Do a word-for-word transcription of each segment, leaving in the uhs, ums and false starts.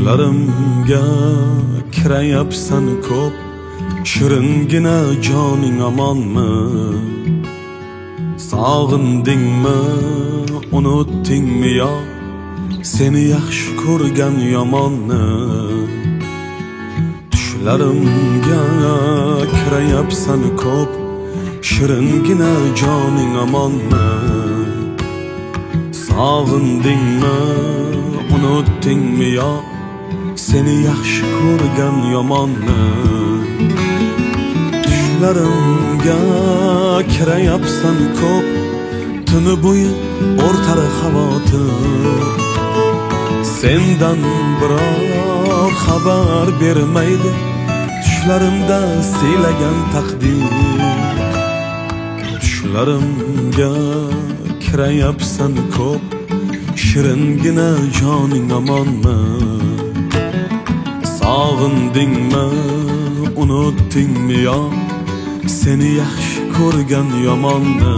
Tushlarimga kirayapsan ko'p, shiringina joning amonmi? Sog'indingmi, unutdingmi yo seni yaxshi ko'rgan yomonni? Tushlarimga kirayapsan ko'p, shiringina joning amonmi? Sog'indingmi, unutdingmi yo seni yaxshi ko'rgan yomonni? Tushlarimga kirayapsan ko'p, tuni bo'yi o'rtari xavotir. Sendan biror xabar bermaydi tushlarimda siylagan taqdir. Tushlarimga kirayapsan ko'p, shiringina joning amonmi? Sog'indingmi, unutdingmi yo seni yaxshi ko'rgan yomonni?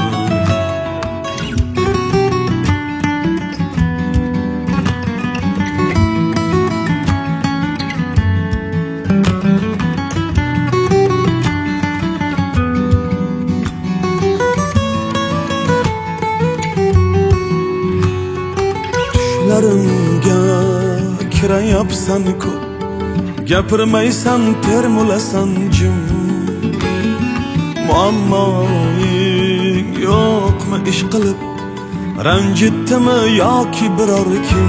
Tushlarimga kirayapsan ko'p, gapirmaysan, termulasan jim. Muammoing yo'qmi ish qilib, ranjitdimi yoki biror kim?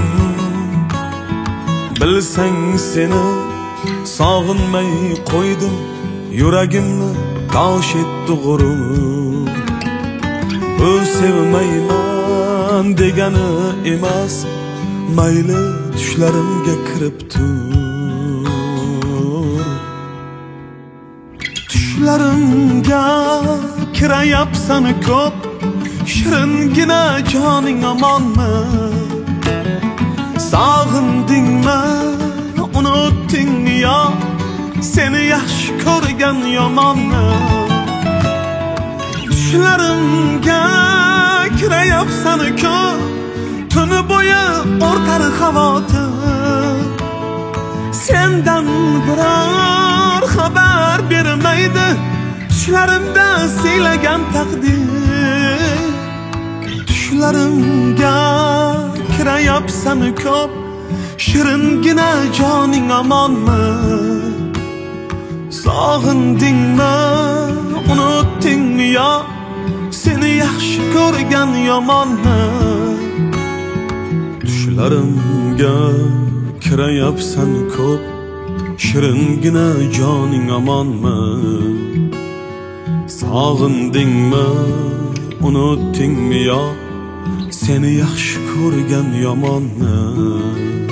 Bilsang seni sog'inmay qo'ydim, yuragimni tosh etdi g'urur. Bu sevmayman degani emas, mayli tushlarimga kirib tur. Tushlarimga kirayapsan ko'p, shiringina joning amonmi? Sog'indingmi, unutdingmi yo seni yaxshi ko'rgan yomonni? Tushlarimga kirayapsan ko'p, tuni bo'yi o'rtari xavotir. Sendan biror xabar bermaydi tushlarimda siylagan taqdir. Tushlarimga kirayapsan ko'p, shiringina joning amonmi? Sog'indingmi, unutdingmi yo seni yaxshi ko'rgan yomonni? Tushlarimga kirayapsan ko'p, shiringina joning amonmi? Sog'indingmi, unutdingmi yo seni yaxshi ko'rgan yomonni?